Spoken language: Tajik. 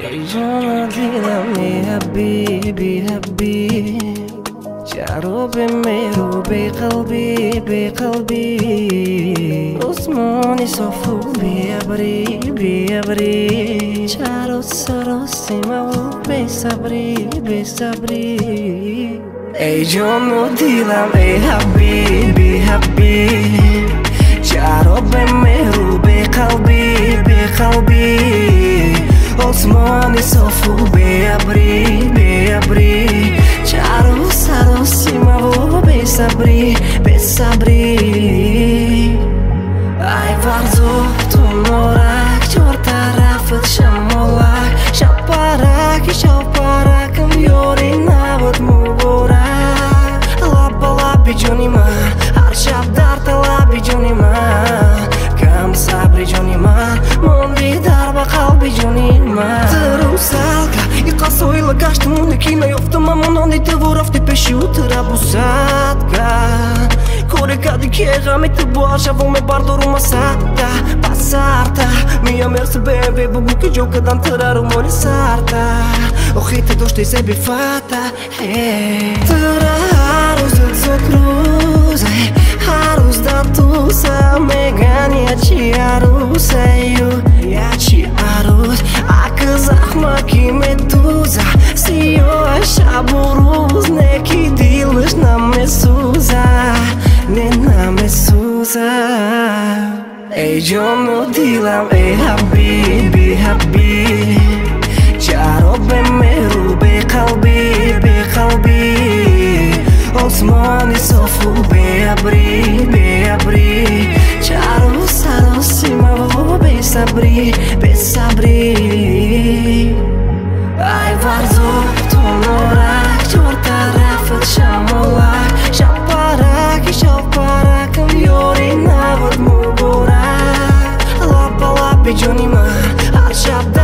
ای جان دلم ای حبیبی حبیب چرا به میرو بی قلبی عثمانی صافو بی ابری چرا سراستی مو بی صبری ای جان و دلم ای حبیبی حبیب چرا به میرو بی قلبی عثمانی صافو بی ابری چرا سراستی مو بی صبری ای فرزو تو نورک چهار طرفت شمالک شپرکم یاری نبود مبارک لب جونی من هر شب در طلب جونی من کم صبری جونی من موندی در با قلبی جونی من ترو سالکا и қасой лагашты мундики наёфтам аммо ниты ворафти пеши утра бусадка корекади кега мити бошаво ме бардору масата пасарта мия мерси бебе бугу ки ҷокадан тырару мони сарта охите дошти себи фата тыра ҳаррӯзат зод рӯзе ҳаррӯз дар туса меган ячи арӯсаю ячи арӯз аки захмаки медуза сиёҳ шабу рӯз неки дилаш намесӯза не намесӯза эй ҷону дилам эй ҳабиби ҳабиб чаро бемерӯ беқалбӣ осмони софу беабрӣ чаро саросимаво бесабрӣ ай варзоқ ту норак чор тарафат шамолак шапаракам ёри набуд муборак лаб ба лаби ҷони ман ҳар шаб